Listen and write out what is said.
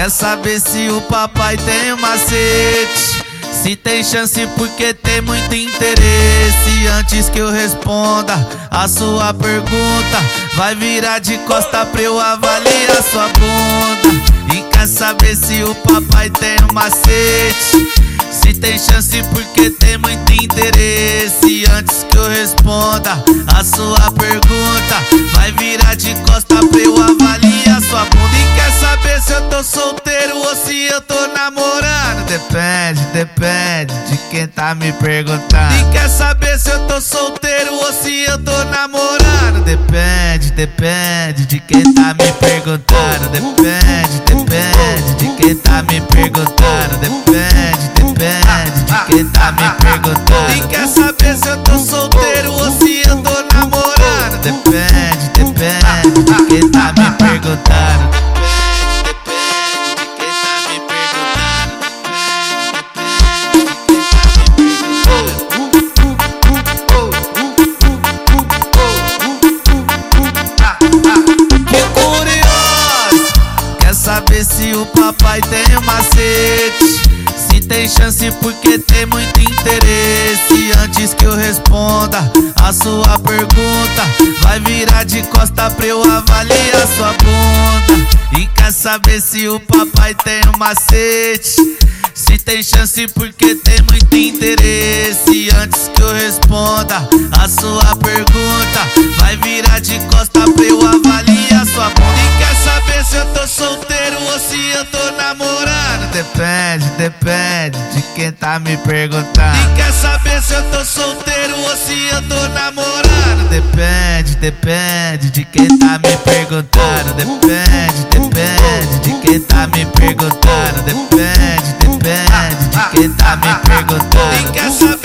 Quer saber se o papai tem um macete? Se tem chance porque tem muito interesse. Antes que eu responda a sua pergunta, vai virar de costa pra eu avaliar sua bunda. E quer saber se o papai tem um macete? Se tem chance porque tem muito interesse. Antes que eu responda a sua pergunta, vai virar de costa pra eu avaliar sua bunda. E quer saber se eu tô solteiro ou se eu tô namorando? Depende de quem tá me perguntando. E quer saber se eu tô solteiro ou se eu tô namorando? Depende de quem tá me perguntando. Depende de quem tá me perguntando. Depende de quem tá me perguntando. E quer saber se eu tô solteiro ou se eu tô namorando? Depende de quem tá me perguntando. Saber se o papai tem um macete? Se tem chance porque tem muito interesse. Antes que eu responda a sua pergunta, vai virar de costa pra eu avaliar sua bunda. E quer saber se o papai tem um macete? Se tem chance porque tem muito interesse. Antes que eu responda a sua pergunta, vai virar de costa pra eu avaliar sua bunda. E quer saber se eu tô solteiro ou se eu tô namorando? Depende de quem tá me perguntando. E quer saber se eu tô solteiro ou se eu tô namorando? Depende de quem tá me perguntando. Depende de quem tá me perguntando. Depende de quem tá me perguntando. E quer saber